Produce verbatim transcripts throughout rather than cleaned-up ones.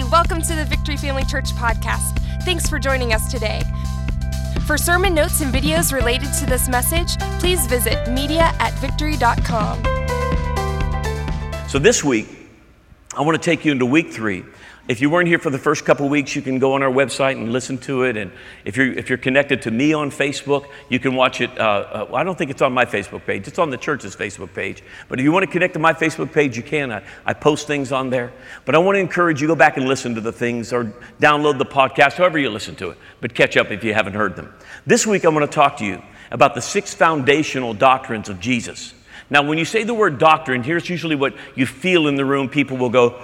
Welcome to the Victory Family Church podcast. Thanks for joining us today. For sermon notes and videos related to this message, please visit media at victory dot com. So this week, I want to take you into week three. If you weren't here for the first couple of weeks, you can go on our website and listen to it. And if you're if you're connected to me on Facebook, you can watch it. Uh, uh, I don't think it's on my Facebook page. It's on the church's Facebook page. But if you want to connect to my Facebook page, you can. I, I post things on there. But I want to encourage you, go back and listen to the things or download the podcast, however you listen to it. But catch up if you haven't heard them. This week, I'm going to talk to you about the six foundational doctrines of Jesus. Now, when you say the word doctrine, here's usually what you feel in the room. People will go,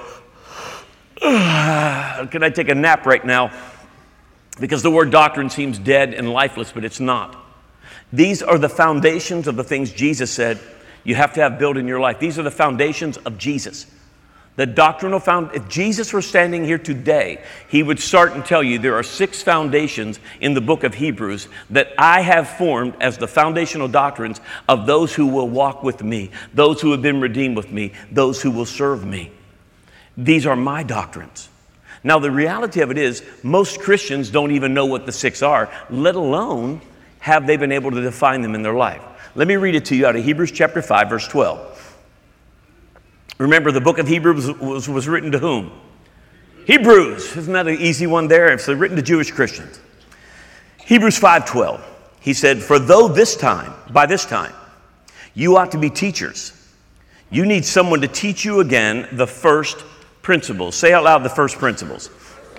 can I take a nap right now? Because the word doctrine seems dead and lifeless, but it's not. These are the foundations of the things Jesus said you have to have built in your life. These are the foundations of Jesus. The doctrinal found. If Jesus were standing here today, he would start and tell you there are six foundations in the book of Hebrews that I have formed as the foundational doctrines of those who will walk with me, those who have been redeemed with me, those who will serve me. These are my doctrines. Now, the reality of it is most Christians don't even know what the six are, let alone have they been able to define them in their life. Let me read it to you out of Hebrews chapter five, verse twelve. Remember, the book of Hebrews was, was written to whom? Hebrews. Isn't that an easy one there? It's written to Jewish Christians. Hebrews five twelve. He said, for though this time, by this time, you ought to be teachers, you need someone to teach you again the first principles. Say out loud the first principles.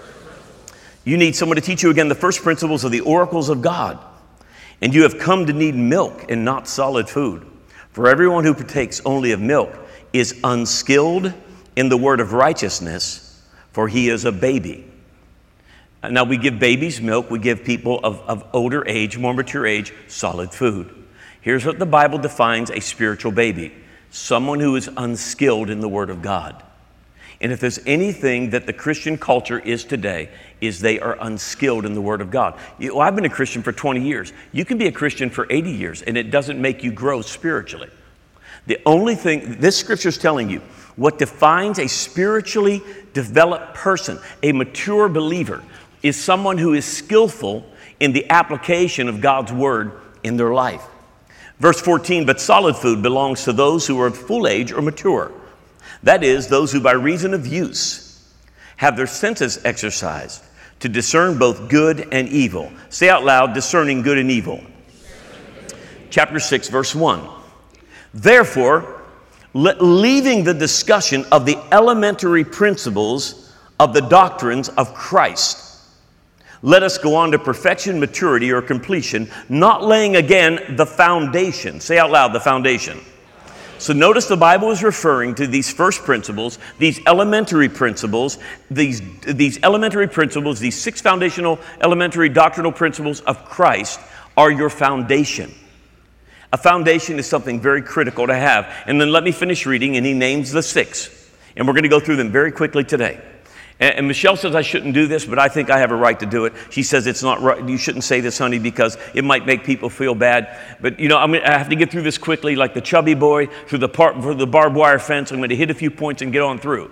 You need someone to teach you again the first principles of the oracles of God. And you have come to need milk and not solid food. For everyone who partakes only of milk is unskilled in the word of righteousness, for he is a baby. Now we give babies milk, we give people of, of older age, more mature age, solid food. Here's what the Bible defines a spiritual baby. Someone who is unskilled in the word of God. And if there's anything that the Christian culture is today, is they are unskilled in the word of God. You, well, I've been a Christian for twenty years. You can be a Christian for eighty years, and it doesn't make you grow spiritually. The only thing, this scripture is telling you, what defines a spiritually developed person, a mature believer, is someone who is skillful in the application of God's word in their life. Verse fourteen, but solid food belongs to those who are of full age or mature. That is, those who by reason of use have their senses exercised to discern both good and evil. Say out loud, discerning good and evil. Chapter six, verse one. Therefore, le- leaving the discussion of the elementary principles of the doctrines of Christ, let us go on to perfection, maturity, or completion, not laying again the foundation. Say out loud, the foundation. So notice the Bible is referring to these first principles, these elementary principles, these, these elementary principles, these six foundational elementary doctrinal principles of Christ are your foundation. A foundation is something very critical to have. And then let me finish reading, and he names the six. And we're going to go through them very quickly today. And Michelle says I shouldn't do this, but I think I have a right to do it. She says it's not right. You shouldn't say this, honey, because it might make people feel bad. But, you know, I'm gonna, I have to get through this quickly, like the chubby boy through the, par- through the barbed wire fence. I'm going to hit a few points and get on through.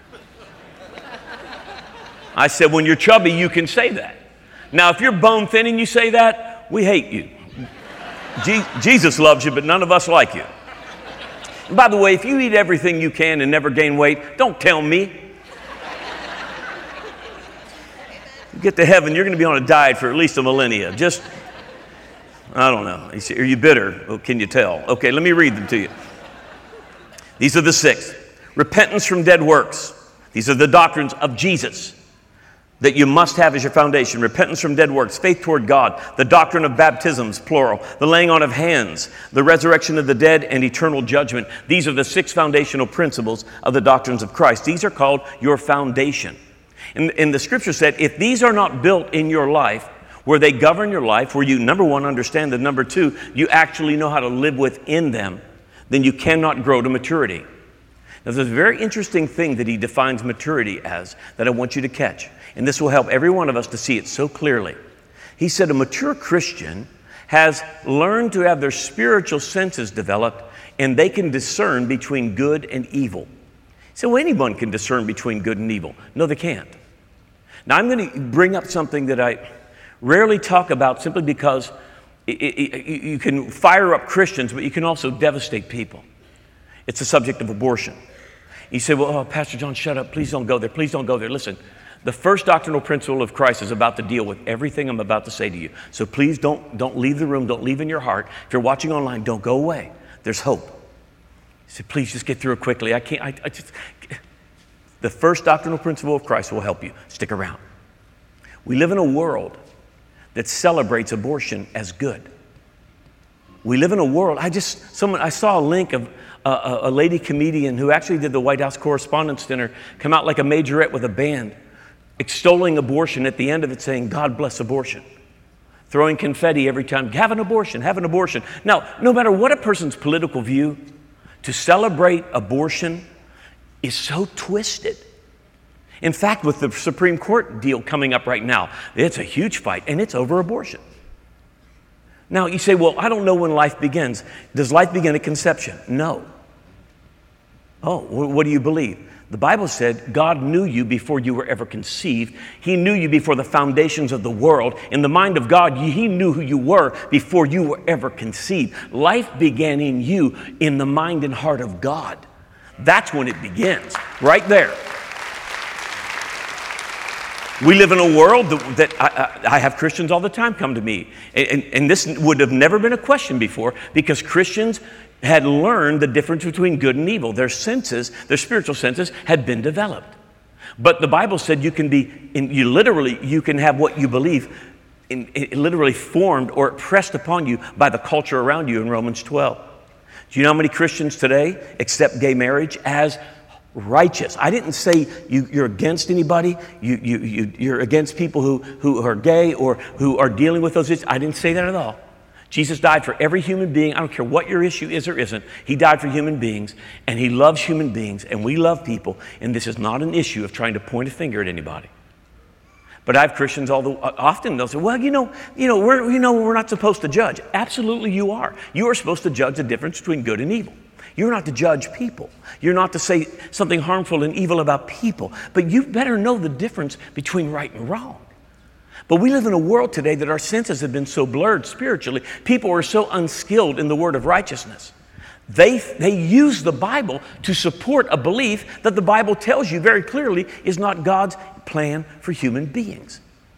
I said, when you're chubby, you can say that. Now, if you're bone thin and you say that, we hate you. Je- Jesus loves you, but none of us like you. And by the way, if you eat everything you can and never gain weight, don't tell me. Get to heaven, you're going to be on a diet for at least a millennia. Just, I don't know. Are you bitter? Well, can you tell? Okay, let me read them to you. These are the six. Repentance from dead works. These are the doctrines of Jesus that you must have as your foundation. Repentance from dead works, faith toward God, the doctrine of baptisms, plural, the laying on of hands, the resurrection of the dead, and eternal judgment. These are the six foundational principles of the doctrines of Christ. These are called your foundation. And, and the scripture said, if these are not built in your life, where they govern your life, where you, number one, understand that, number two, you actually know how to live within them, then you cannot grow to maturity. Now, there's a very interesting thing that he defines maturity as that I want you to catch. And this will help every one of us to see it so clearly. He said a mature Christian has learned to have their spiritual senses developed, and they can discern between good and evil. So anyone can discern between good and evil. No, they can't. Now, I'm going to bring up something that I rarely talk about simply because it, it, it, you can fire up Christians, but you can also devastate people. It's the subject of abortion. You say, well, oh, Pastor John, shut up. Please don't go there. Please don't go there. Listen, the first doctrinal principle of Christ is about to deal with everything I'm about to say to you. So please don't, don't leave the room. Don't leave in your heart. If you're watching online, don't go away. There's hope. You say, please just get through it quickly. I can't, I, I just... The first doctrinal principle of Christ will help you. Stick around. We live in a world that celebrates abortion as good. We live in a world, I just, someone, I saw a link of a, a lady comedian who actually did the White House Correspondents' Dinner, come out like a majorette with a band, extolling abortion at the end of it, saying, God bless abortion. Throwing confetti every time, have an abortion, have an abortion. Now, no matter what a person's political view, to celebrate abortion is so twisted. In fact, with the Supreme Court deal coming up right now, it's a huge fight, and it's over abortion. Now, you say, well, I don't know when life begins. Does life begin at conception? No. Oh, what do you believe? The Bible said God knew you before you were ever conceived. He knew you before the foundations of the world. In the mind of God, He knew who you were before you were ever conceived. Life began in you in the mind and heart of God. That's when it begins, right there. We live in a world that, that I, I have Christians all the time come to me. And, and this would have never been a question before because Christians had learned the difference between good and evil. Their senses, their spiritual senses had been developed. But the Bible said you can be, in, you literally, you can have what you believe in, in, literally formed or pressed upon you by the culture around you in Romans twelve. Do you know how many Christians today accept gay marriage as righteous? I didn't say you, you're against anybody. You, you, you, you're against people who, who are gay or who are dealing with those issues. I didn't say that at all. Jesus died for every human being. I don't care what your issue is or isn't. He died for human beings, and He loves human beings, and we love people. And this is not an issue of trying to point a finger at anybody. But I have Christians all the, often they'll say, well, you know, you know, we're, you know, we're not supposed to judge. Absolutely you are. You are supposed to judge the difference between good and evil. You're not to judge people. You're not to say something harmful and evil about people. But you better know the difference between right and wrong. But we live in a world today that our senses have been so blurred spiritually. People are so unskilled in the word of righteousness. They, they use the Bible to support a belief that the Bible tells you very clearly is not God's plan for human beings.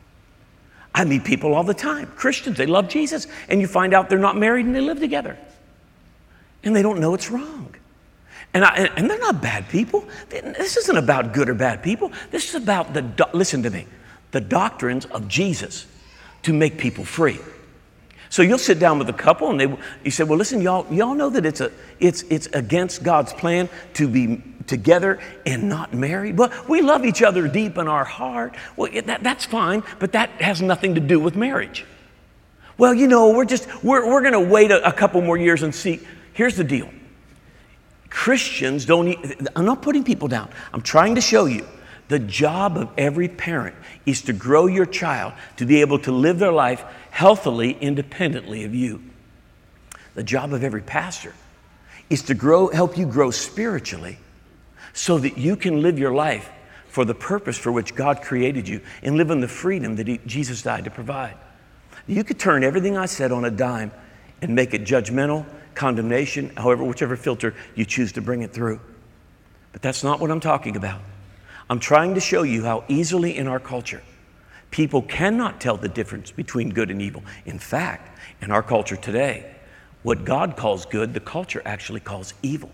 I meet people all the time, Christians, they love Jesus, and you find out they're not married and they live together. And they don't know it's wrong. And, I, and they're not bad people. This isn't about good or bad people. This is about the, do- listen to me, the doctrines of Jesus to make people free. So you'll sit down with a couple and they, you say, well, listen, y'all, y'all know that it's a, it's, it's against God's plan to be together and not married. Well, we love each other deep in our heart. Well, that, that's fine, but that has nothing to do with marriage. Well, you know, we're just, we're, we're going to wait a, a couple more years and see. Here's the deal. Christians don't, need, I'm not putting people down. I'm trying to show you the job of every parent is to grow your child to be able to live their life healthily, independently of you. The job of every pastor is to grow, help you grow spiritually so that you can live your life for the purpose for which God created you and live in the freedom that he, Jesus died to provide. You could turn everything I said on a dime and make it judgmental, condemnation, however, whichever filter you choose to bring it through. But that's not what I'm talking about. I'm trying to show you how easily in our culture, people cannot tell the difference between good and evil. In fact, in our culture today, what God calls good, the culture actually calls evil.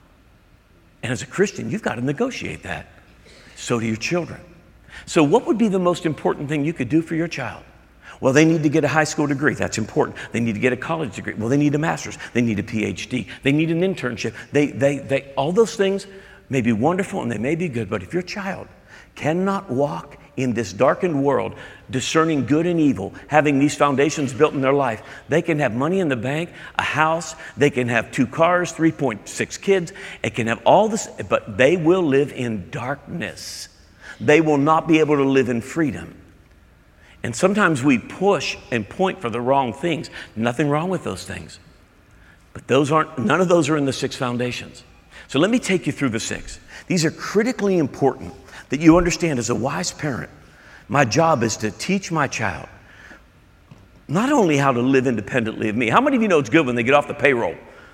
And as a Christian, you've got to negotiate that. So do your children. So what would be the most important thing you could do for your child? Well, they need to get a high school degree. That's important. They need to get a college degree. Well, they need a master's. They need a P H D. They need an internship. They, they, they, all those things may be wonderful and they may be good, but if your child cannot walk in this darkened world, discerning good and evil, having these foundations built in their life, they can have money in the bank, a house, they can have two cars, three point six kids, it can have all this, but they will live in darkness. They will not be able to live in freedom. And sometimes we push and point for the wrong things. Nothing wrong with those things. But those aren't, none of those are in the six foundations. So let me take you through the six. These are critically important that you understand as a wise parent My job is to teach my child not only how to live independently of me. How many of you know it's good when they get off the payroll?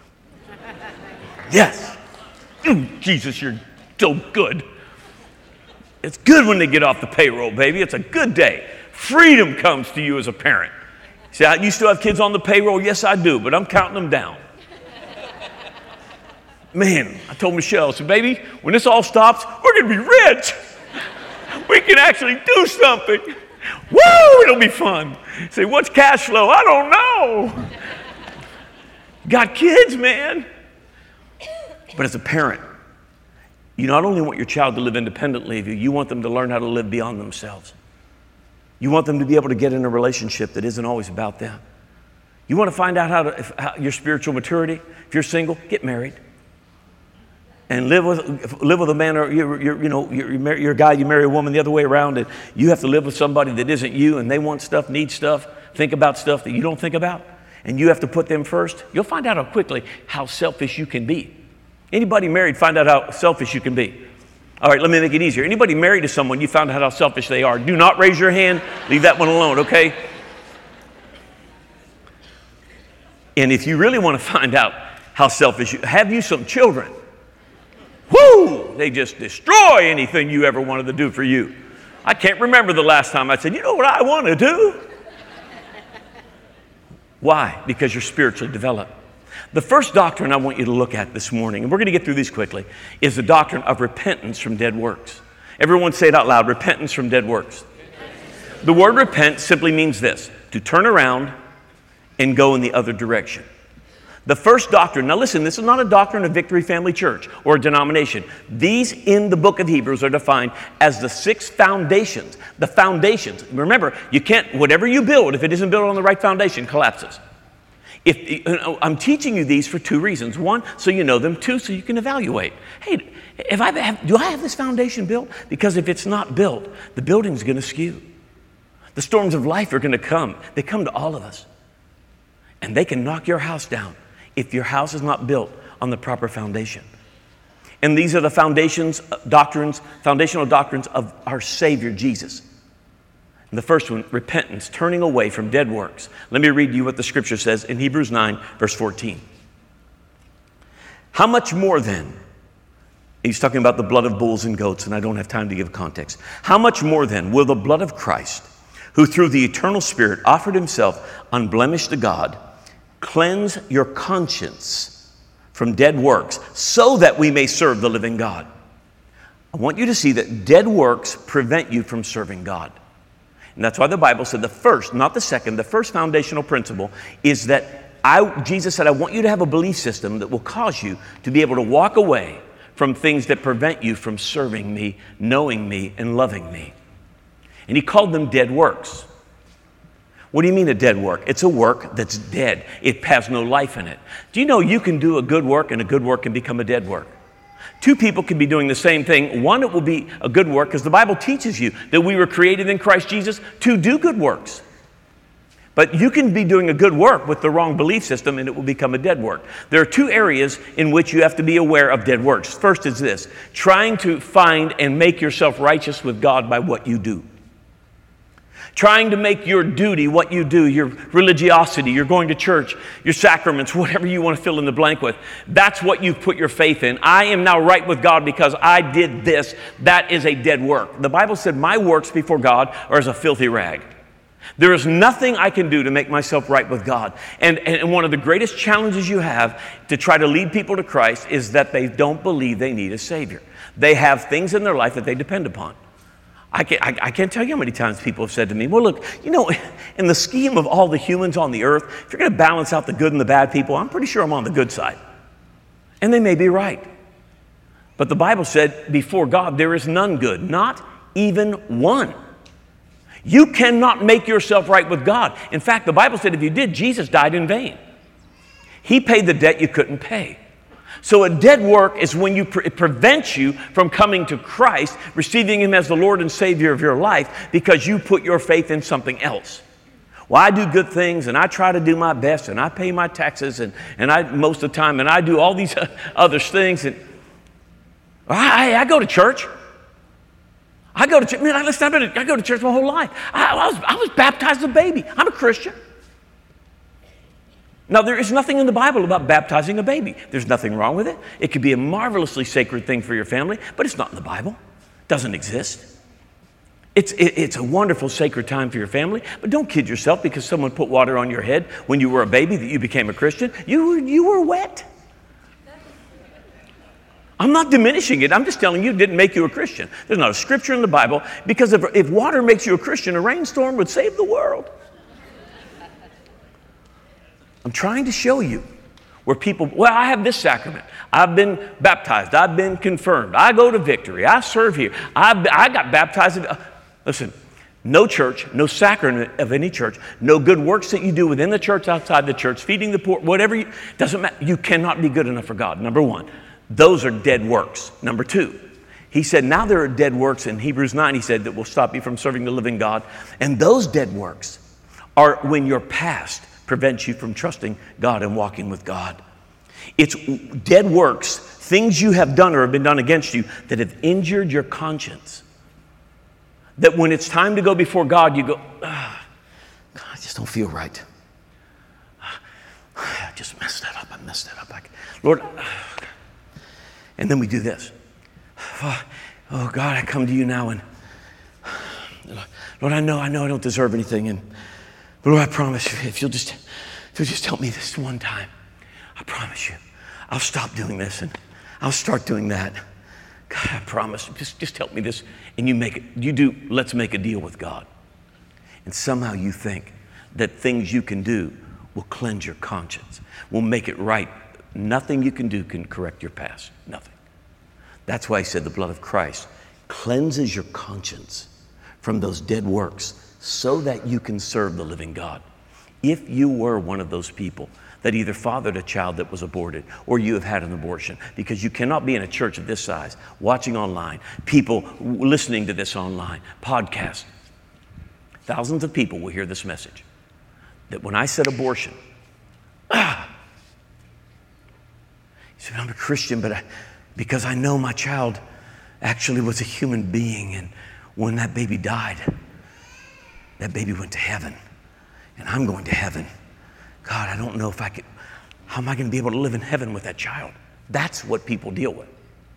Yes. Ooh, Jesus, you're so good. It's good when they get off the payroll, baby. It's a good day. Freedom comes to you as a parent. See, you still have kids on the payroll? Yes, I do, but I'm counting them down. Man, I told Michelle, I said, baby, when this all stops, we're going to be rich. We can actually do something. Woo, it'll be fun. Say, what's cash flow? I don't know. Got kids, man. But as a parent, you not only want your child to live independently of you, you want them to learn how to live beyond themselves. You want them to be able to get in a relationship that isn't always about them. You want to find out how to, if, how, your spiritual maturity. If you're single, get married. And live with live with a man, or you're, you're, you know, you're, you're a guy, you marry a woman the other way around, and you have to live with somebody that isn't you, and they want stuff, need stuff, think about stuff that you don't think about, and you have to put them first. You'll find out how quickly how selfish you can be. Anybody married, find out how selfish you can be. All right, let me make it easier. Anybody married to someone, you found out how selfish they are. Do not raise your hand. Leave that one alone, okay? And if you really want to find out how selfish you, have you some children. Woo! They just destroy anything you ever wanted to do for you. I can't remember the last time I said, you know what I want to do? Why? Because you're spiritually developed. The first doctrine I want you to look at this morning, and we're going to get through these quickly, is the doctrine of repentance from dead works. Everyone say it out loud, repentance from dead works. The word repent simply means this, to turn around and go in the other direction. The first doctrine, now listen, this is not a doctrine of Victory Family Church or a denomination. These in the book of Hebrews are defined as the six foundations. The foundations. Remember, you can't, whatever you build, if it isn't built on the right foundation, collapses. If, I'm teaching you these for two reasons. One, so you know them. Two, so you can evaluate. Hey, if I have, do I have this foundation built? Because if it's not built, the building's going to skew. The storms of life are going to come. They come to all of us. And they can knock your house down if your house is not built on the proper foundation. And these are the foundations, doctrines, foundational doctrines of our Savior, Jesus. And the first one, repentance, turning away from dead works. Let me read you what the scripture says in Hebrews nine, verse fourteen. How much more then, he's talking about the blood of bulls and goats, and I don't have time to give context. How much more then will the blood of Christ, who through the eternal Spirit offered himself unblemished to God, cleanse your conscience from dead works so that we may serve the living God? I want you to see that dead works prevent you from serving God. And that's why the Bible said the first, not the second, the first foundational principle is that I, Jesus said, I want you to have a belief system that will cause you to be able to walk away from things that prevent you from serving me, knowing me, and loving me. And he called them dead works. What do you mean a dead work? It's a work that's dead. It has no life in it. Do you know you can do a good work and a good work can become a dead work? Two people can be doing the same thing. One, it will be a good work because the Bible teaches you that we were created in Christ Jesus to do good works. But you can be doing a good work with the wrong belief system and it will become a dead work. There are two areas in which you have to be aware of dead works. First is this, trying to find and make yourself righteous with God by what you do. Trying to make your duty, what you do, your religiosity, your going to church, your sacraments, whatever you want to fill in the blank with. That's what you've put your faith in. I am now right with God because I did this. That is a dead work. The Bible said my works before God are as a filthy rag. There is nothing I can do to make myself right with God. And, and one of the greatest challenges you have to try to lead people to Christ is that they don't believe they need a Savior. They have things in their life that they depend upon. I can't, I, I can't tell you how many times people have said to me, well, look, you know, in the scheme of all the humans on the earth, if you're going to balance out the good and the bad people, I'm pretty sure I'm on the good side. And they may be right. But the Bible said, before God, there is none good, not even one. You cannot make yourself right with God. In fact, the Bible said if you did, Jesus died in vain. He paid the debt you couldn't pay. So a dead work is when you pre- it prevents you from coming to Christ, receiving Him as the Lord and Savior of your life because you put your faith in something else. Well, I do good things and I try to do my best and I pay my taxes and, and I most of the time and I do all these other things and I, I go to church. I go to church. Man, I, listen, I've been, I go to church my whole life. I, I, was, I was baptized as a baby. I'm a Christian. Now, there is nothing in the Bible about baptizing a baby. There's nothing wrong with it. It could be a marvelously sacred thing for your family, but it's not in the Bible. It doesn't exist. It's, it, it's a wonderful sacred time for your family, but don't kid yourself because someone put water on your head when you were a baby that you became a Christian. You were, you were wet. I'm not diminishing it. I'm just telling you it didn't make you a Christian. There's not a scripture in the Bible because if, if water makes you a Christian, a rainstorm would save the world. I'm trying to show you where people, well, I have this sacrament. I've been baptized. I've been confirmed. I go to Victory. I serve here. I, I got baptized. In, uh, listen, no church, no sacrament of any church, no good works that you do within the church, outside the church, feeding the poor, whatever, you, doesn't matter. You cannot be good enough for God, number one. Those are dead works. Number two, he said, now there are dead works in Hebrews nine, he said, that will stop you from serving the living God. And those dead works are when your past prevents you from trusting God and walking with God. It's dead works, things you have done or have been done against you that have injured your conscience. That when it's time to go before God, you go, ah, God, I just don't feel right. I just messed that up. I messed that up. I, Lord, ah. And then we do this. Oh, oh, God, I come to you now and Lord, I know, I know I don't deserve anything. And but Lord, I promise you, if you'll just, if you'll just help me this one time, I promise you, I'll stop doing this and I'll start doing that. God, I promise, just, just help me this. And you make it, you do, let's make a deal with God. And somehow you think that things you can do will cleanse your conscience, will make it right. Nothing you can do can correct your past, nothing. That's why he said the blood of Christ cleanses your conscience from those dead works so that you can serve the living God. If you were one of those people that either fathered a child that was aborted or you have had an abortion, because you cannot be in a church of this size, watching online, people listening to this online, podcast. Thousands of people will hear this message. That when I said abortion, ah, you said, I'm a Christian, but I, because I know my child actually was a human being, and when that baby died, that baby went to heaven, and I'm going to heaven. God, I don't know if I could, how am I going to be able to live in heaven with that child? That's what people deal with.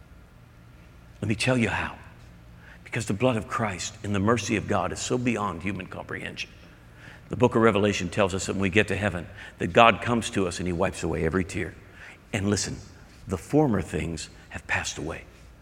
Let me tell you how. Because the blood of Christ and the mercy of God is so beyond human comprehension. The book of Revelation tells us that when we get to heaven, that God comes to us and he wipes away every tear. And listen, the former things have passed away.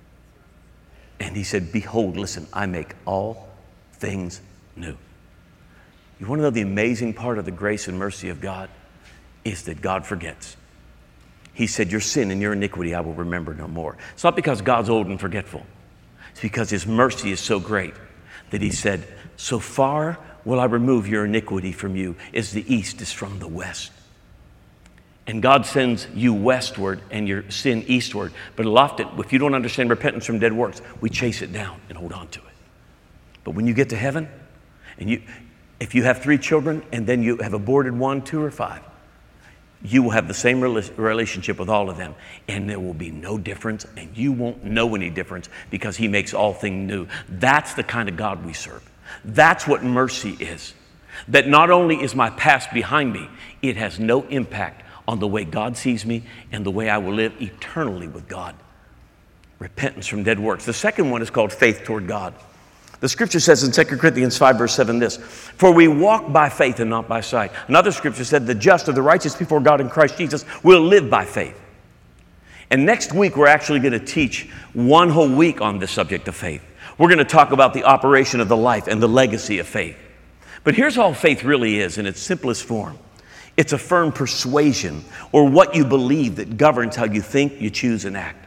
And he said, behold, listen, I make all things new. You want to know the amazing part of the grace and mercy of God is that God forgets. He said, your sin and your iniquity I will remember no more. It's not because God's old and forgetful. It's because his mercy is so great that he said, so far will I remove your iniquity from you as the east is from the west. And God sends you westward and your sin eastward. But often, if you don't understand repentance from dead works, we chase it down and hold on to it. But when you get to heaven, and you, if you have three children and then you have aborted one, two, or five, you will have the same relationship with all of them, and there will be no difference, and you won't know any difference because he makes all things new. That's the kind of God we serve. That's what mercy is. That not only is my past behind me, it has no impact on the way God sees me and the way I will live eternally with God. Repentance from dead works. The second one is called faith toward God. The scripture says in Second Corinthians five, verse seven this, for we walk by faith and not by sight. Another scripture said the just or the righteous before God in Christ Jesus will live by faith. And next week we're actually going to teach one whole week on the subject of faith. We're going to talk about the operation of the life and the legacy of faith. But here's all faith really is in its simplest form. It's a firm persuasion or what you believe that governs how you think, you choose, and act.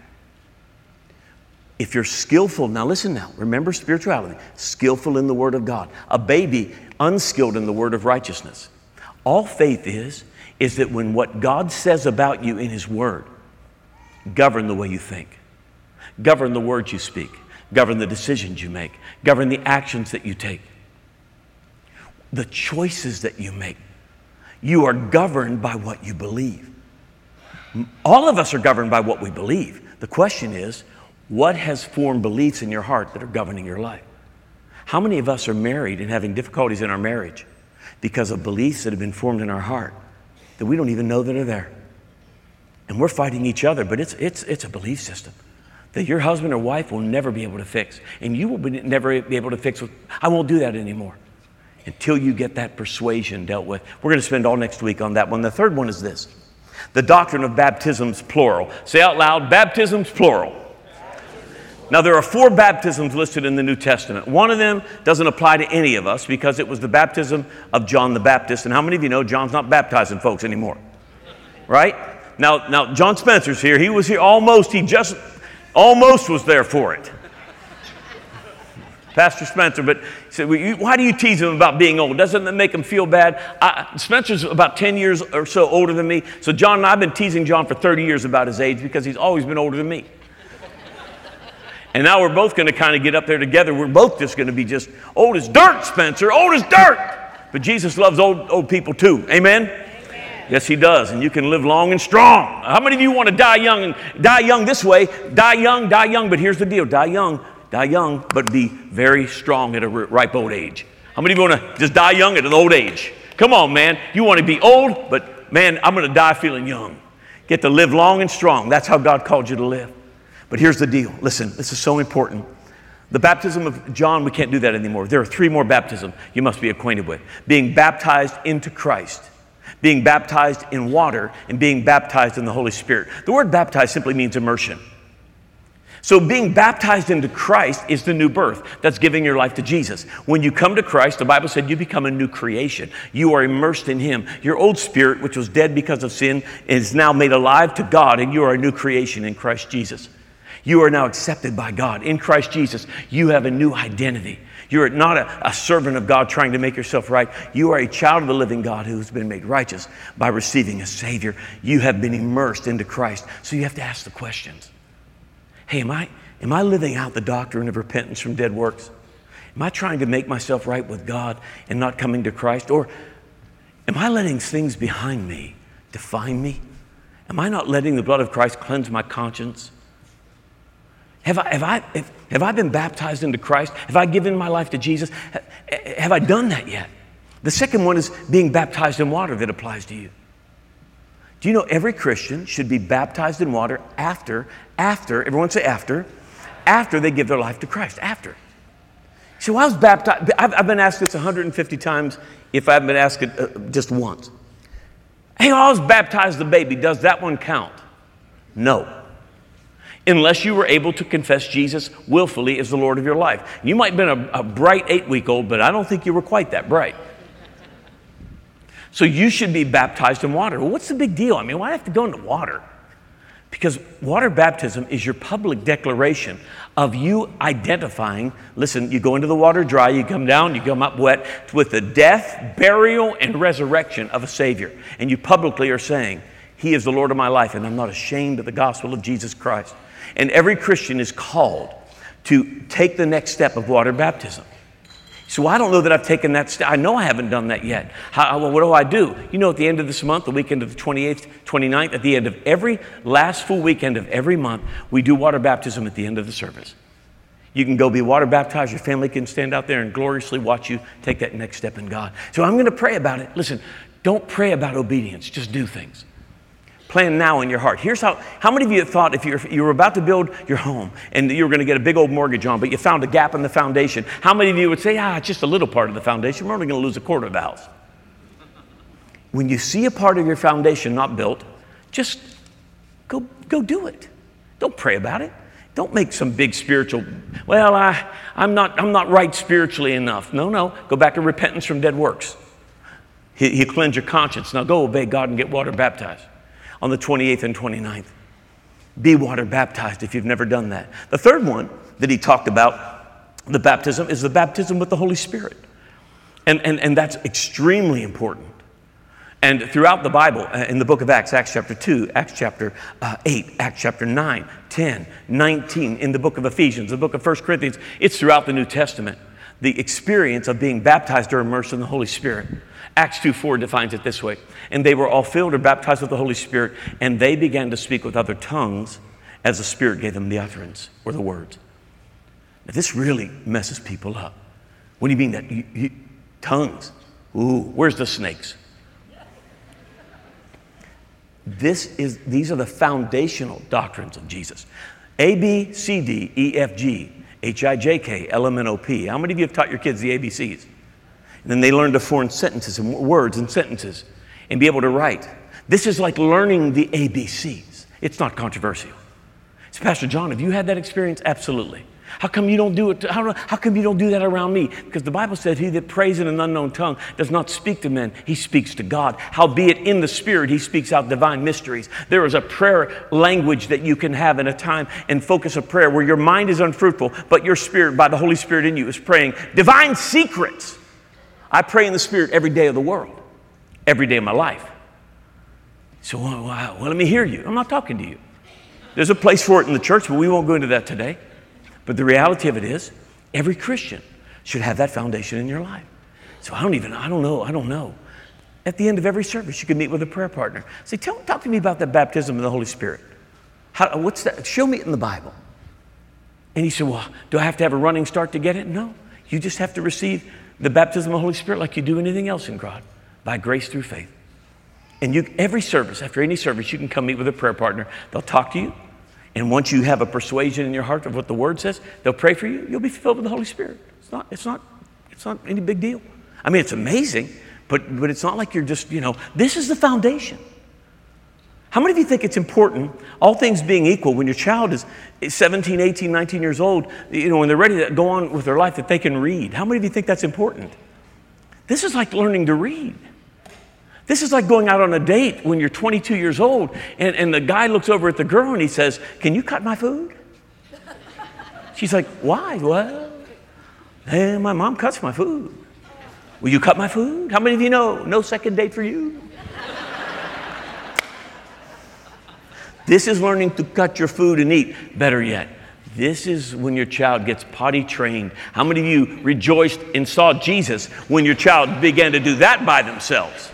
If you're skillful, now listen now, remember spirituality, skillful in the word of God, a baby unskilled in the word of righteousness. All faith is, is that when what God says about you in his word govern the way you think, govern the words you speak, govern the decisions you make, govern the actions that you take, the choices that you make. You are governed by what you believe. All of us are governed by what we believe. The question is, what has formed beliefs in your heart that are governing your life? How many of us are married and having difficulties in our marriage because of beliefs that have been formed in our heart that we don't even know that are there? And we're fighting each other, but it's it's it's a belief system that your husband or wife will never be able to fix. And you will be, never be able to fix. With, I won't do that anymore until you get that persuasion dealt with. We're going to spend all next week on that one. The third one is this. The doctrine of baptisms, plural. Say out loud, baptisms, plural. Now, there are four baptisms listed in the New Testament. One of them doesn't apply to any of us because it was the baptism of John the Baptist. And how many of you know John's not baptizing folks anymore? Right? Now, now John Spencer's here. He was here almost. He just almost was there for it. Pastor Spencer, but he said, well, you, why do you tease him about being old? Doesn't that make him feel bad? I, Spencer's about ten years or so older than me. So John and I have been teasing John for thirty years about his age because he's always been older than me. And now we're both going to kind of get up there together. We're both just going to be just old as dirt, Spencer, old as dirt. But Jesus loves old old people too. Amen? Amen. Yes, he does. And you can live long and strong. How many of you want to die young and die young this way? Die young, die young. But here's the deal. Die young. Die young, but be very strong at a ripe old age. How many of you want to just die young at an old age? Come on, man. You want to be old, but man, I'm going to die feeling young. Get to live long and strong. That's how God called you to live. But here's the deal. Listen, this is so important. The baptism of John, we can't do that anymore. There are three more baptisms you must be acquainted with. Being baptized into Christ, being baptized in water, and being baptized in the Holy Spirit. The word baptized simply means immersion. So being baptized into Christ is the new birth. That's giving your life to Jesus. When you come to Christ, the Bible said you become a new creation. You are immersed in him. Your old spirit, which was dead because of sin, is now made alive to God, and you are a new creation in Christ Jesus. You are now accepted by God. In Christ Jesus, you have a new identity. You're not a, a servant of God trying to make yourself right. You are a child of the living God who's been made righteous by receiving a Savior. You have been immersed into Christ. So you have to ask the questions. Hey, am I, am I living out the doctrine of repentance from dead works? Am I trying to make myself right with God and not coming to Christ? Or am I letting things behind me define me? Am I not letting the blood of Christ cleanse my conscience? Have I, have I, have, have I been baptized into Christ? Have I given my life to Jesus? Have I done that yet? The second one is being baptized in water that applies to you. Do you know every Christian should be baptized in water after, after, everyone say after, after they give their life to Christ, after. So I was baptized, I've, I've been asked this one hundred fifty times if I haven't been asked it uh, just once. Hey, I was baptized the baby, does that one count? No. Unless you were able to confess Jesus willfully as the Lord of your life. You might have been a, a bright eight-week-old, but I don't think you were quite that bright. So you should be baptized in water. Well, what's the big deal? I mean, why have to go into water? Because water baptism is your public declaration of you identifying, listen, you go into the water dry, you come down, you come up wet, with the death, burial, and resurrection of a Savior. And you publicly are saying, he is the Lord of my life, and I'm not ashamed of the gospel of Jesus Christ. And every Christian is called to take the next step of water baptism. So I don't know that I've taken that step. I know I haven't done that yet. How, well, what do I do? You know, at the end of this month, the weekend of the twenty-eighth, twenty-ninth, at the end of every last full weekend of every month, we do water baptism at the end of the service. You can go be water baptized. Your family can stand out there and gloriously watch you take that next step in God. So I'm going to pray about it. Listen, don't pray about obedience. Just do things. Plan now in your heart. Here's how, how many of you thought if you're, you were about to build your home and you were going to get a big old mortgage on, but you found a gap in the foundation, how many of you would say, ah, it's just a little part of the foundation. We're only going to lose a quarter of the house. When you see a part of your foundation not built, just go, go do it. Don't pray about it. Don't make some big spiritual, well, I, I'm not, I'm not right spiritually enough. No, no. Go back to repentance from dead works. He, he cleanse your conscience. Now go obey God and get water baptized. On the twenty-eighth and twenty-ninth. Be water baptized if you've never done that. The third one that he talked about, the baptism, is the baptism with the Holy Spirit. And, and, and that's extremely important. And throughout the Bible, in the book of Acts, Acts chapter two, Acts chapter uh, eight, Acts chapter nine, ten, nineteen, in the book of Ephesians, the book of First Corinthians, it's throughout the New Testament. The experience of being baptized or immersed in the Holy Spirit. Acts two four defines it this way. And they were all filled or baptized with the Holy Spirit, and they began to speak with other tongues as the Spirit gave them the utterance or the words. Now, this really messes people up. What do you mean that? You, you, tongues. Ooh, where's the snakes? This is, these are the foundational doctrines of Jesus. A, B, C, D, E, F, G, H, I, J, K, L, M, N, O, P. How many of you have taught your kids the A B Cs? And then they learn to form sentences and words and sentences and be able to write. This is like learning the A B Cs. It's not controversial. So, Pastor John, have you had that experience? Absolutely. How come you don't do it? How, how come you don't do that around me? Because the Bible says, he that prays in an unknown tongue does not speak to men, he speaks to God. Howbeit in the Spirit, he speaks out divine mysteries. There is a prayer language that you can have in a time and focus of prayer where your mind is unfruitful, but your spirit, by the Holy Spirit in you, is praying divine secrets. I pray in the Spirit every day of the world, every day of my life. So, well, well, let me hear you. I'm not talking to you. There's a place for it in the church, but we won't go into that today. But the reality of it is, every Christian should have that foundation in your life. So I don't even, I don't know, I don't know. At the end of every service, you can meet with a prayer partner. Say, tell, talk to me about the baptism of the Holy Spirit. How, what's that? Show me it in the Bible. And he said, well, do I have to have a running start to get it? No. You just have to receive the baptism of the Holy Spirit like you do anything else in God, by grace through faith. And you, every service, after any service, you can come meet with a prayer partner. They'll talk to you. And once you have a persuasion in your heart of what the Word says, they'll pray for you. You'll be filled with the Holy Spirit. It's not, it's not, it's not any big deal. I mean, it's amazing, but, but it's not like you're just, you know, this is the foundation. How many of you think it's important, all things being equal, when your child is seventeen, eighteen, nineteen years old, you know, when they're ready to go on with their life, that they can read? How many of you think that's important? This is like learning to read. This is like going out on a date when you're twenty-two years old and, and the guy looks over at the girl and he says, can you cut my food? She's like, why? Well, hey, my mom cuts my food. Will you cut my food? How many of you know no second date for you? This is learning to cut your food and eat. Better yet, this is when your child gets potty trained. How many of you rejoiced and saw Jesus when your child began to do that by themselves?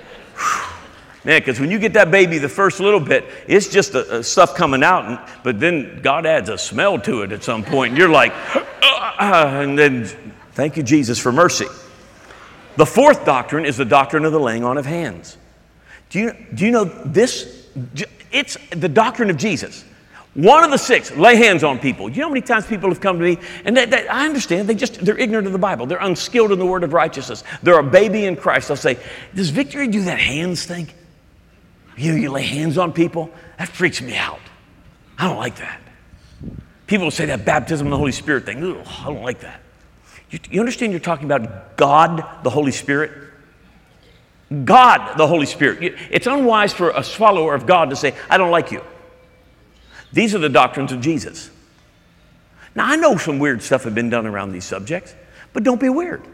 Man, because when you get that baby the first little bit, it's just a, a stuff coming out, and, but then God adds a smell to it at some point, and you're like, uh, and then thank you, Jesus, for mercy. The fourth doctrine is the doctrine of the laying on of hands. Do you, do you know this? It's the doctrine of Jesus. One of the six, lay hands on people. You know how many times people have come to me, and they, they, I understand, they just, they're ignorant of the Bible. They're unskilled in the word of righteousness. They're a baby in Christ. They'll say, does Victory do that hands thing? You, you lay hands on people? That freaks me out. I don't like that. People will say that baptism of the Holy Spirit thing. Ugh, I don't like that. You, you understand you're talking about God, the Holy Spirit? God, the Holy Spirit. It's unwise for a follower of God to say, I don't like you. These are the doctrines of Jesus. Now, I know some weird stuff has been done around these subjects, but don't be weird.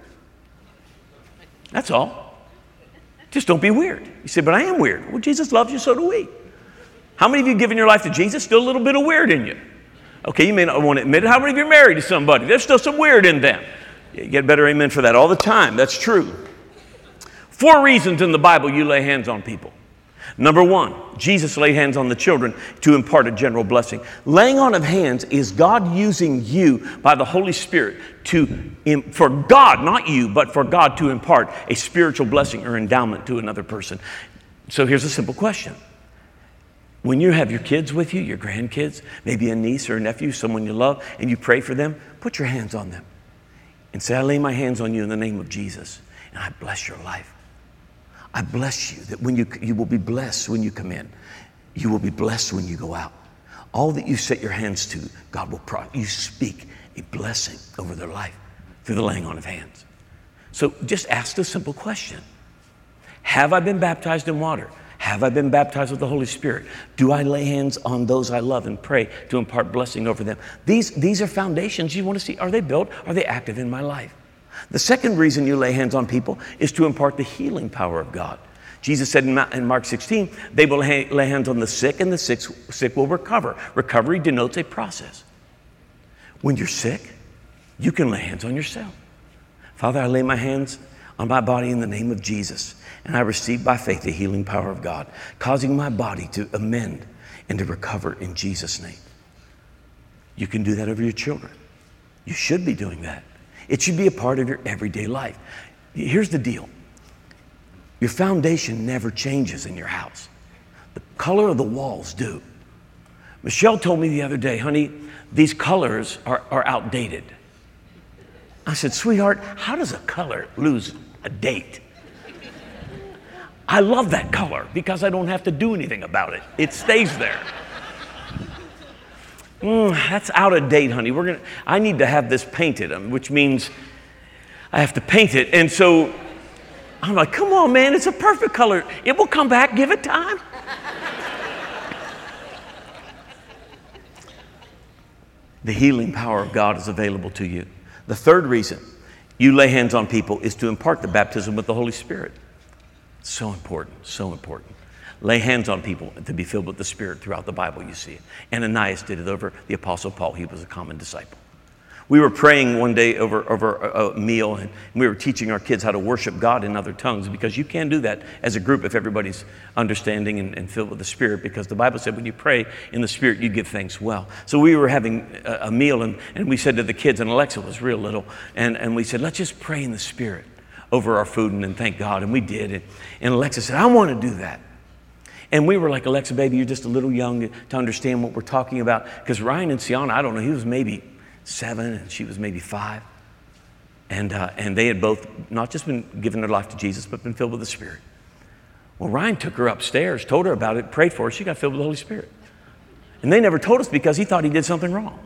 That's all. Just don't be weird. You say, but I am weird. Well, Jesus loves you, so do we. How many of you have given your life to Jesus? Still a little bit of weird in you. Okay, you may not want to admit it. How many of you are married to somebody? There's still some weird in them. You get better amen for that all the time. That's true. Four reasons in the Bible you lay hands on people. Number one, Jesus laid hands on the children to impart a general blessing. Laying on of hands is God using you by the Holy Spirit to, for God, not you, but for God to impart a spiritual blessing or endowment to another person. So here's a simple question. When you have your kids with you, your grandkids, maybe a niece or a nephew, someone you love, and you pray for them, put your hands on them and say, I lay my hands on you in the name of Jesus, and I bless your life. I bless you that when you, you will be blessed when you come in. You will be blessed when you go out. All that you set your hands to, God will pro- you speak a blessing over their life through the laying on of hands. So just ask the simple question. Have I been baptized in water? Have I been baptized with the Holy Spirit? Do I lay hands on those I love and pray to impart blessing over them? These, these are foundations you want to see. Are they built? Are they active in my life? The second reason you lay hands on people is to impart the healing power of God. Jesus said in Mark sixteen, they will lay hands on the sick and the sick, sick will recover. Recovery denotes a process. When you're sick, you can lay hands on yourself. Father, I lay my hands on my body in the name of Jesus, and I receive by faith the healing power of God, causing my body to amend and to recover in Jesus' name. You can do that over your children. You should be doing that. It should be a part of your everyday life. Here's the deal. Your foundation never changes in your house. The color of the walls do. Michelle told me the other day, honey, these colors are, are outdated. I said, sweetheart, how does a color lose a date? I love that color because I don't have to do anything about it. It stays there. Mm, that's out of date, honey. We're gonna. I need to have this painted, um, which means I have to paint it. And so I'm like, come on, man, it's a perfect color. It will come back. Give it time. The healing power of God is available to you. The third reason you lay hands on people is to impart the baptism with the Holy Spirit. So important, so important. Lay hands on people to be filled with the Spirit. Throughout the Bible, you see it. Ananias did it over the Apostle Paul. He was a common disciple. We were praying one day over, over a, a meal, and we were teaching our kids how to worship God in other tongues, because you can't do that as a group if everybody's understanding and, and filled with the Spirit, because the Bible said when you pray in the Spirit, you give thanks well. So we were having a, a meal, and, and we said to the kids, and Alexa was real little, and, and we said, let's just pray in the Spirit over our food and then thank God, and we did. And, and Alexa said, I want to do that. And we were like, Alexa, baby, you're just a little young to understand what we're talking about, because Ryan and Sienna, I don't know, he was maybe seven and she was maybe five. And uh, and they had both not just been given their life to Jesus, but been filled with the Spirit. Well, Ryan took her upstairs, told her about it, prayed for her. She got filled with the Holy Spirit. And they never told us because he thought he did something wrong.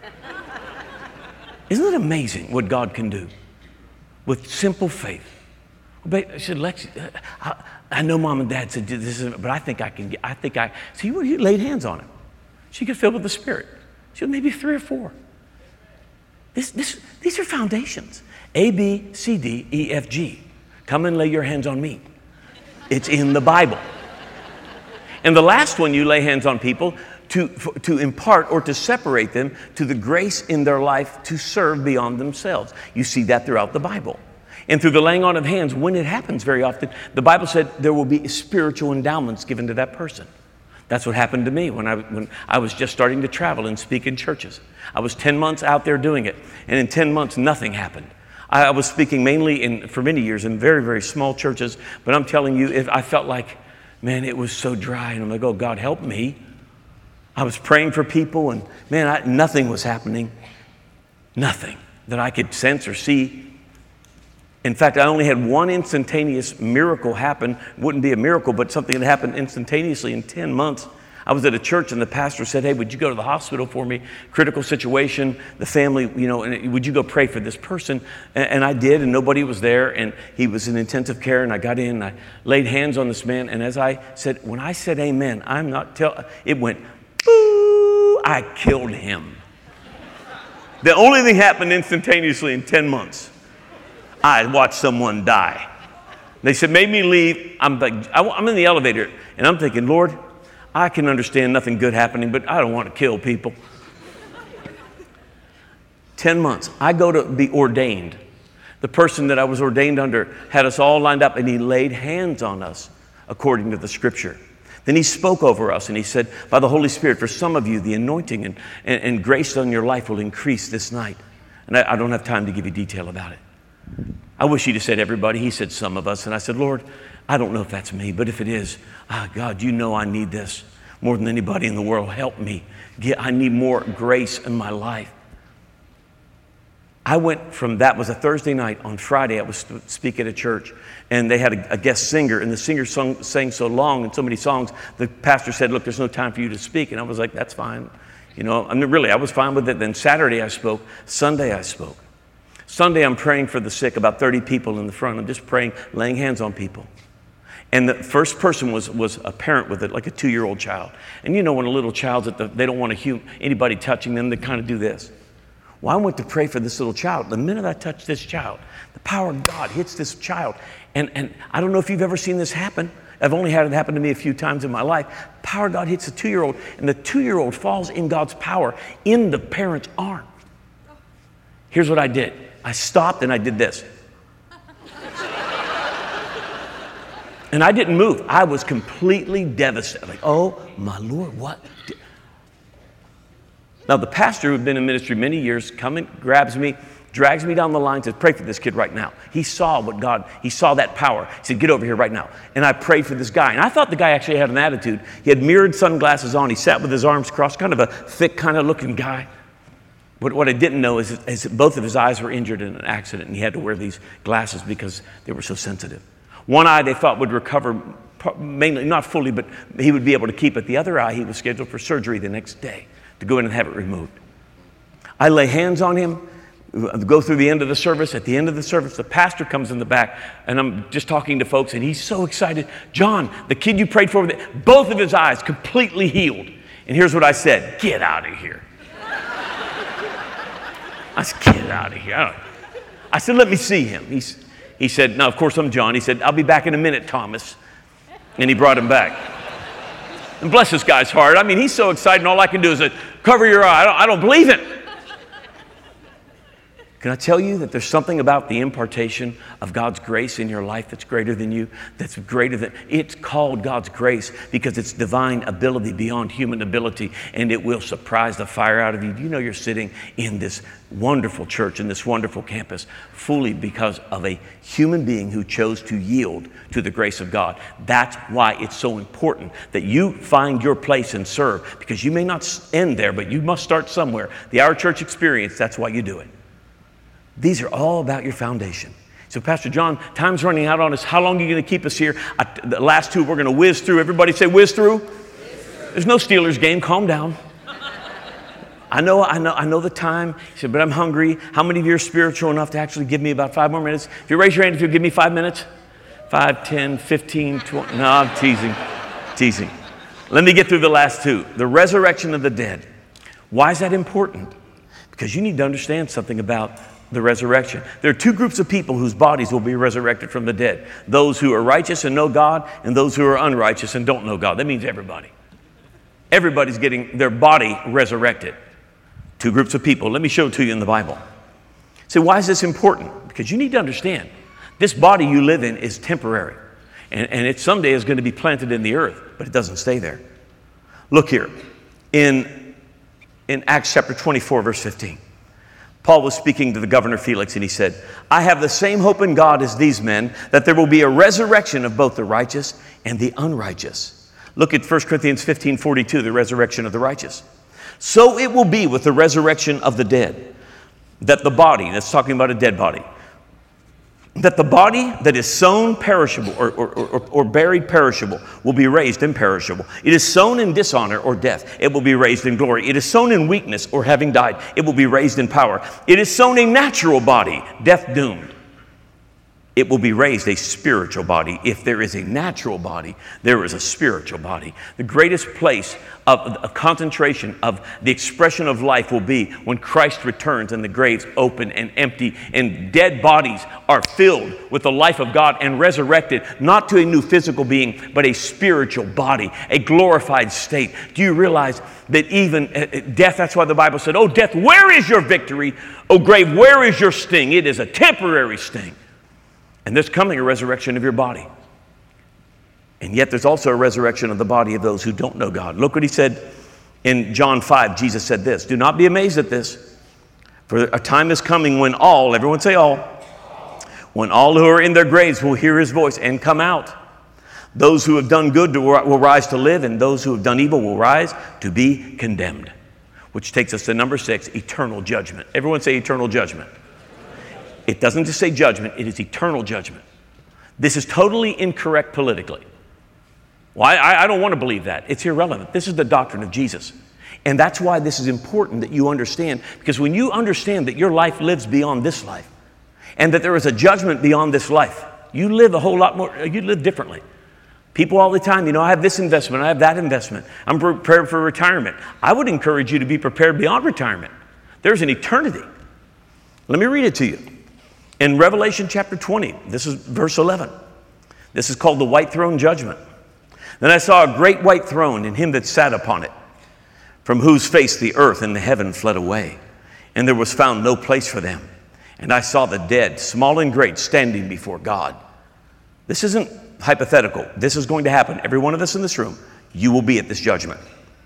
Isn't it amazing what God can do with simple faith? I said, Lexi, I, I know Mom and Dad said this, is, but I think I can get, I think I, see, he laid hands on him. She got filled with the Spirit. She was maybe three or four. This, this, these are foundations. A, B, C, D, E, F, G. Come and lay your hands on me. It's in the Bible. And the last one, you lay hands on people to, to impart or to separate them to the grace in their life to serve beyond themselves. You see that throughout the Bible. And through the laying on of hands, when it happens very often, the Bible said there will be spiritual endowments given to that person. That's what happened to me when I, when I was just starting to travel and speak in churches. I was ten months out there doing it, and in ten months, nothing happened. I, I was speaking mainly in, for many years in very, very small churches, but I'm telling you, if I felt like, man, it was so dry, and I'm like, oh, God, help me. I was praying for people, and man, I, nothing was happening. Nothing that I could sense or see. In fact, I only had one instantaneous miracle happen. It wouldn't be a miracle, but something that happened instantaneously in ten months. I was at a church and the pastor said, hey, would you go to the hospital for me? Critical situation, the family, you know, and would you go pray for this person? And, and I did, and nobody was there, and he was in intensive care, and I got in, and I laid hands on this man, and as I said, when I said amen, I'm not tell, it went, boo, I killed him. The only thing happened instantaneously in ten months. I watched someone die. They said, made me leave. I'm like, I'm in the elevator, and I'm thinking, Lord, I can understand nothing good happening, but I don't want to kill people. Ten months. I go to be ordained. The person that I was ordained under had us all lined up, and he laid hands on us according to the Scripture. Then he spoke over us, and he said, by the Holy Spirit, for some of you, the anointing and, and, and grace on your life will increase this night. And I, I don't have time to give you detail about it. I wish he'd have said everybody. He said some of us. And I said, Lord, I don't know if that's me, but if it is, ah, God, you know I need this more than anybody in the world. Help me. Get, I need more grace in my life. I went from, that was a Thursday night. On Friday, I was speaking at a church, and they had a, a guest singer, and the singer sung, sang so long and so many songs, the pastor said, look, there's no time for you to speak. And I was like, that's fine. You know, I mean, really, I was fine with it. Then Saturday I spoke. Sunday I spoke. Sunday, I'm praying for the sick, about thirty people in the front. I'm just praying, laying hands on people. And the first person was, was a parent with it, like a two-year-old child. And you know, when a little child's at the, they don't want to hum, anybody touching them, they kind of do this. Well, I went to pray for this little child. The minute I touched this child, the power of God hits this child. And, and I don't know if you've ever seen this happen. I've only had it happen to me a few times in my life. Power of God hits a two-year-old, and the two-year-old falls in God's power in the parent's arm. Here's what I did. I stopped and I did this. And I didn't move. I was completely devastated. Like, oh my Lord, what? Now the pastor who had been in ministry many years comes and grabs me, drags me down the line, says, pray for this kid right now. He saw what God, he saw that power. He said, get over here right now. And I prayed for this guy. And I thought the guy actually had an attitude. He had mirrored sunglasses on. He sat with his arms crossed, kind of a thick kind of looking guy. But what I didn't know is, is that both of his eyes were injured in an accident, and he had to wear these glasses because they were so sensitive. One eye they thought would recover, mainly, not fully, but he would be able to keep it. The other eye, he was scheduled for surgery the next day to go in and have it removed. I lay hands on him, go through the end of the service. At the end of the service, the pastor comes in the back, and I'm just talking to folks, and he's so excited. John, the kid you prayed for, both of his eyes completely healed. And here's what I said, get out of here. I said, get out of here. I, don't. I said, let me see him. He's, he said, no, of course I'm John. He said, I'll be back in a minute, Thomas. And he brought him back. And bless this guy's heart. I mean, he's so excited, and all I can do is say, cover your eye. I don't, I don't believe it. Can I tell you that there's something about the impartation of God's grace in your life that's greater than you, that's greater than, it's called God's grace because it's divine ability beyond human ability, and it will surprise the fire out of you. Do you know you're sitting in this wonderful church, in this wonderful campus, fully because of a human being who chose to yield to the grace of God? That's why it's so important that you find your place and serve, because you may not end there, but you must start somewhere. The Our Church experience, that's why you do it. These are all about your foundation. So, Pastor John, time's running out on us. How long are you going to keep us here? I, the last two, we're going to whiz through. Everybody say whiz through. Whiz through. There's no Steelers game. Calm down. I know, I know, I know the time. He said, but I'm hungry. How many of you are spiritual enough to actually give me about five more minutes? If you raise your hand, if you'll give me five minutes. Five, ten, fifteen, twenty. No, I'm teasing. Teasing. Let me get through the last two. The resurrection of the dead. Why is that important? Because you need to understand something about the resurrection. There are two groups of people whose bodies will be resurrected from the dead. Those who are righteous and know God, and those who are unrighteous and don't know God. That means everybody. Everybody's getting their body resurrected. Two groups of people. Let me show it to you in the Bible. So why is this important? Because you need to understand, this body you live in is temporary. And, and it someday is going to be planted in the earth, but it doesn't stay there. Look here. In, in Acts chapter twenty-four, verse fifteen. Paul was speaking to the governor Felix, and he said, I have the same hope in God as these men, that there will be a resurrection of both the righteous and the unrighteous. Look at First Corinthians fifteen forty-two, the resurrection of the righteous. So it will be with the resurrection of the dead, that the body, that's talking about a dead body, that the body that is sown perishable or, or, or, or buried perishable will be raised imperishable. It is sown in dishonor or death. It will be raised in glory. It is sown in weakness or having died. It will be raised in power. It is sown a natural body, death doomed. It will be raised a spiritual body. If there is a natural body, there is a spiritual body. The greatest place of, of concentration of the expression of life will be when Christ returns and the graves open and empty and dead bodies are filled with the life of God and resurrected, not to a new physical being, but a spiritual body, a glorified state. Do you realize that even uh, death, that's why the Bible said, oh, death, where is your victory? Oh, grave, where is your sting? It is a temporary sting. And there's coming a resurrection of your body. And yet there's also a resurrection of the body of those who don't know God. Look what he said in John five. Jesus said this, do not be amazed at this, for a time is coming when all, everyone say all, when all who are in their graves will hear his voice and come out. Those who have done good will rise to live, and those who have done evil will rise to be condemned. Which takes us to number six, eternal judgment. Everyone say eternal judgment. It doesn't just say judgment, it is eternal judgment. This is totally incorrect politically. Well, I, I don't want to believe that. It's irrelevant. This is the doctrine of Jesus. And that's why this is important that you understand, because when you understand that your life lives beyond this life, and that there is a judgment beyond this life, you live a whole lot more, you live differently. People all the time, you know, I have this investment, I have that investment. I'm prepared for retirement. I would encourage you to be prepared beyond retirement. There's an eternity. Let me read it to you. In Revelation chapter twenty, this is verse eleven. This is called the white throne judgment. Then I saw a great white throne and him that sat upon it, from whose face the earth and the heaven fled away, and there was found no place for them. And I saw the dead, small and great, standing before God. This isn't hypothetical. This is going to happen. Every one of us in this room, you will be at this judgment.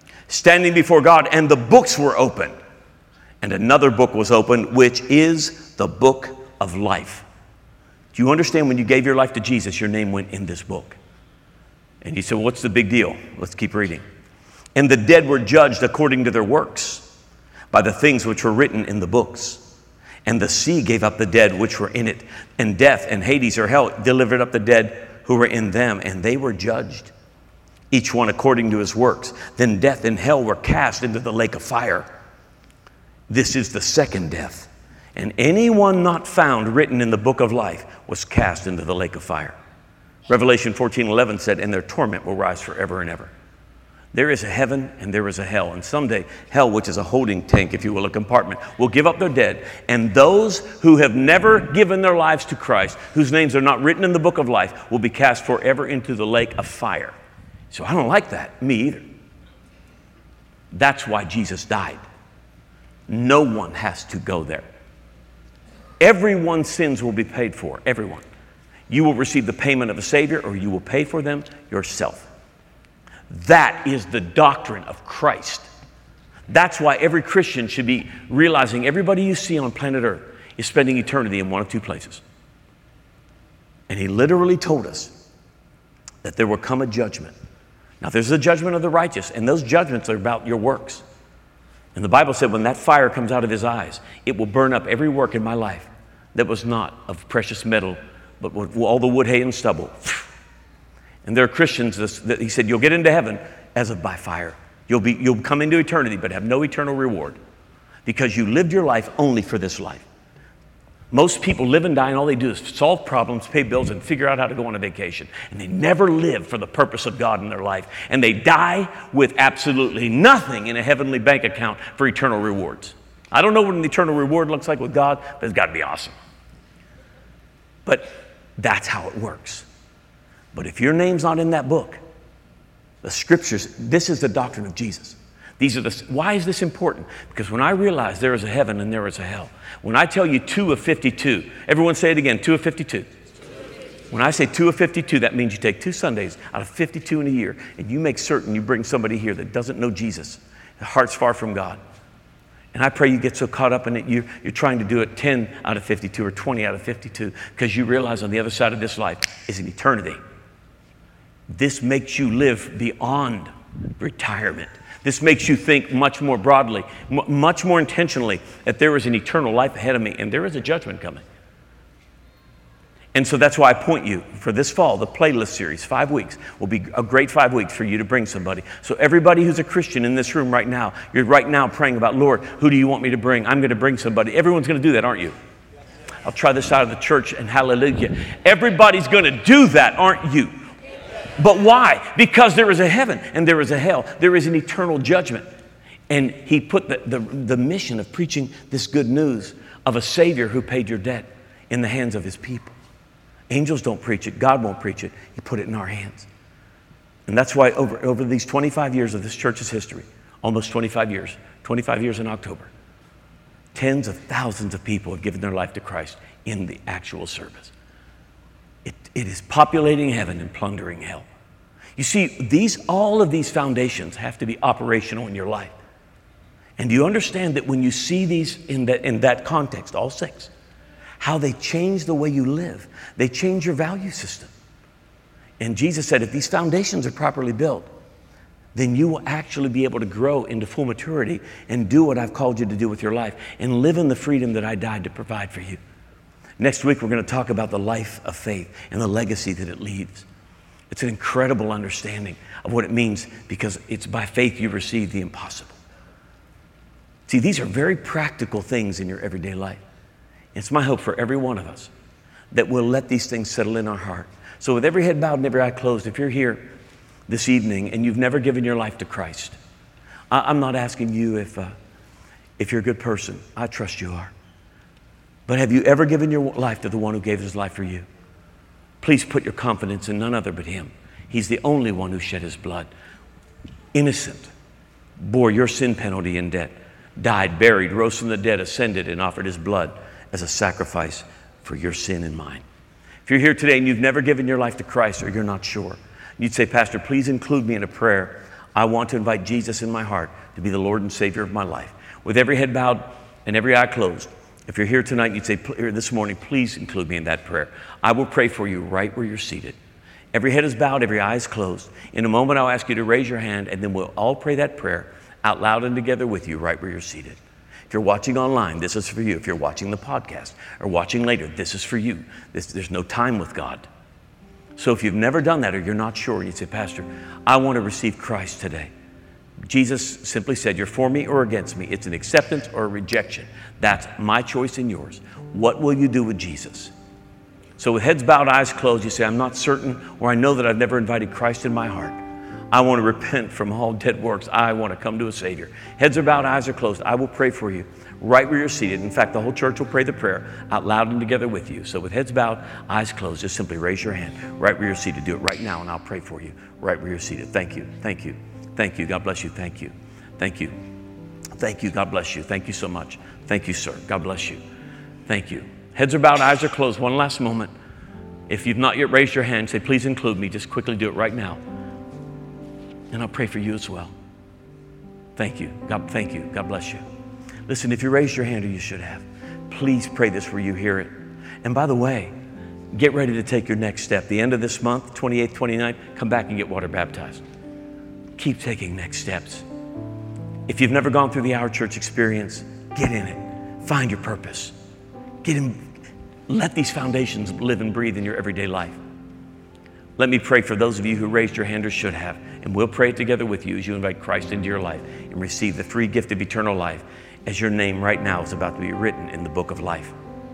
Standing before God, and the books were opened. And another book was opened, which is the book of life. Do you understand when you gave your life to Jesus, your name went in this book? And he said, well, what's the big deal? Let's keep reading. And the dead were judged according to their works by the things which were written in the books. And the sea gave up the dead which were in it, and death and Hades or hell delivered up the dead who were in them, and they were judged, each one according to his works. Then death and hell were cast into the lake of fire. This is the second death. And anyone not found written in the book of life was cast into the lake of fire. Revelation fourteen eleven said, and their torment will rise forever and ever. There is a heaven and there is a hell. And someday, hell, which is a holding tank, if you will, a compartment, will give up their dead. And those who have never given their lives to Christ, whose names are not written in the book of life, will be cast forever into the lake of fire. So I don't like that. Me either. That's why Jesus died. No one has to go there. Everyone's sins will be paid for. Everyone. You will receive the payment of a Savior, or you will pay for them yourself. That is the doctrine of Christ. That's why every Christian should be realizing everybody you see on planet Earth is spending eternity in one of two places. And he literally told us that there will come a judgment. Now, there's a judgment of the righteous, and those judgments are about your works. And the Bible said when that fire comes out of his eyes, it will burn up every work in my life that was not of precious metal, but with all the wood, hay, and stubble. And there are Christians that he said, you'll get into heaven as of by fire. You'll be, you'll come into eternity, but have no eternal reward because you lived your life only for this life. Most people live and die, and all they do is solve problems, pay bills, and figure out how to go on a vacation. And they never live for the purpose of God in their life. And they die with absolutely nothing in a heavenly bank account for eternal rewards. I don't know what an eternal reward looks like with God, but it's got to be awesome. But that's how it works. But if your name's not in that book, the scriptures, this is the doctrine of Jesus. These are the, why is this important? Because when I realize there is a heaven and there is a hell, when I tell you two of fifty-two, everyone say it again, two of fifty-two. When I say two of fifty-two, that means you take two Sundays out of fifty-two in a year and you make certain you bring somebody here that doesn't know Jesus, their heart's far from God. And I pray you get so caught up in it, you, you're trying to do it ten out of fifty-two or twenty out of fifty-two because you realize on the other side of this life is an eternity. This makes you live beyond retirement. This makes you think much more broadly, m- much more intentionally that there is an eternal life ahead of me and there is a judgment coming. And so that's why I point you for this fall, the playlist series, five weeks, will be a great five weeks for you to bring somebody. So everybody who's a Christian in this room right now, you're right now praying about, Lord, who do you want me to bring? I'm going to bring somebody. Everyone's going to do that, aren't you? I'll try this out of the church and hallelujah. Everybody's going to do that, aren't you? But why? Because there is a heaven and there is a hell. There is an eternal judgment. And he put the, the, the mission of preaching this good news of a Savior who paid your debt in the hands of his people. Angels don't preach it. God won't preach it. He put it in our hands. And that's why over, over these twenty-five years of this church's history, almost twenty-five years, twenty-five years in October, tens of thousands of people have given their life to Christ in the actual service. It, it is populating heaven and plundering hell. You see, these, all of these foundations have to be operational in your life. And do you understand that when you see these in that, in that context, all six, how they change the way you live, they change your value system. And Jesus said, if these foundations are properly built, then you will actually be able to grow into full maturity and do what I've called you to do with your life and live in the freedom that I died to provide for you. Next week, we're going to talk about the life of faith and the legacy that it leaves. It's an incredible understanding of what it means because it's by faith you receive the impossible. See, these are very practical things in your everyday life. It's my hope for every one of us that we'll let these things settle in our heart. So with every head bowed and every eye closed, if you're here this evening and you've never given your life to Christ, I, I'm not asking you if, uh, if you're a good person. I trust you are. But have you ever given your life to the one who gave his life for you? Please put your confidence in none other but him. He's the only one who shed his blood. Innocent, bore your sin penalty and debt, died, buried, rose from the dead, ascended, and offered his blood as a sacrifice for your sin and mine. If you're here today and you've never given your life to Christ or you're not sure, you'd say, Pastor, please include me in a prayer. I want to invite Jesus in my heart to be the Lord and Savior of my life. With every head bowed and every eye closed, If you're here tonight and you'd say, here this morning, please include me in that prayer. I will pray for you right where you're seated. Every head is bowed, every eye is closed. In a moment, I'll ask you to raise your hand, and then we'll all pray that prayer out loud and together with you right where you're seated. If you're watching online, this is for you. If you're watching the podcast or watching later, this is for you. This, there's no time with God. So if you've never done that or you're not sure, and you say, Pastor, I want to receive Christ today. Jesus simply said, you're for me or against me. It's an acceptance or a rejection. That's my choice and yours. What will you do with Jesus? So with heads bowed, eyes closed, you say, I'm not certain, or I know that I've never invited Christ in my heart. I want to repent from all dead works. I want to come to a Savior. Heads are bowed, eyes are closed. I will pray for you right where you're seated. In fact, the whole church will pray the prayer out loud and together with you. So with heads bowed, eyes closed, just simply raise your hand right where you're seated. Do it right now, and I'll pray for you right where you're seated. Thank you. Thank you. Thank you. God bless you. Thank you. Thank you. Thank you. God bless you. Thank you so much. Thank you, sir. God bless you. Thank you. Heads are bowed, eyes are closed. One last moment. If you've not yet raised your hand, say, please include me. Just quickly do it right now. And I'll pray for you as well. Thank you. God, thank you. God bless you. Listen, if you raised your hand, or you should have, please pray this where you hear it. And by the way, get ready to take your next step. The end of this month, twenty-eighth, twenty-ninth, come back and get water baptized. Keep taking next steps. If you've never gone through the Our Church experience, get in it. Find your purpose. Get in. Let these foundations live and breathe in your everyday life. Let me pray for those of you who raised your hand or should have, and we'll pray it together with you as you invite Christ into your life and receive the free gift of eternal life as your name right now is about to be written in the book of life,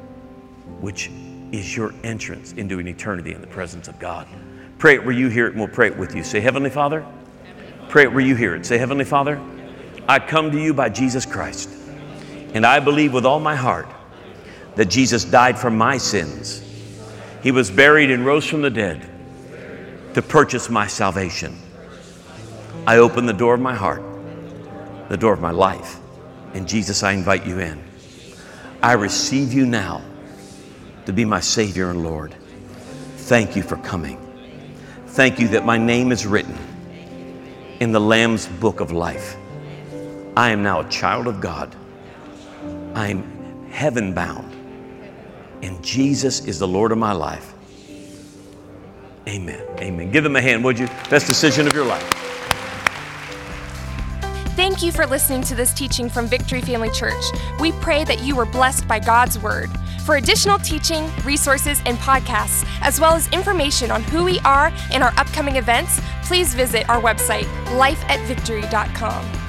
which is your entrance into an eternity in the presence of God. Pray it where you hear it, and we'll pray it with you. Say, Heavenly Father. Pray it where you hear it. Say, Heavenly Father, I come to you by Jesus Christ, and I believe with all my heart that Jesus died for my sins. He was buried and rose from the dead to purchase my salvation. I open the door of my heart, the door of my life. And Jesus, I invite you in. I receive you now to be my Savior and Lord. Thank you for coming. Thank you that my name is written in the Lamb's book of life. I am now a child of God. I am heaven bound. And Jesus is the Lord of my life. Amen. Amen. Give them a hand, would you? Best decision of your life. Thank you for listening to this teaching from Victory Family Church. We pray that you were blessed by God's Word. For additional teaching, resources, and podcasts, as well as information on who we are and our upcoming events, please visit our website, life at victory dot com.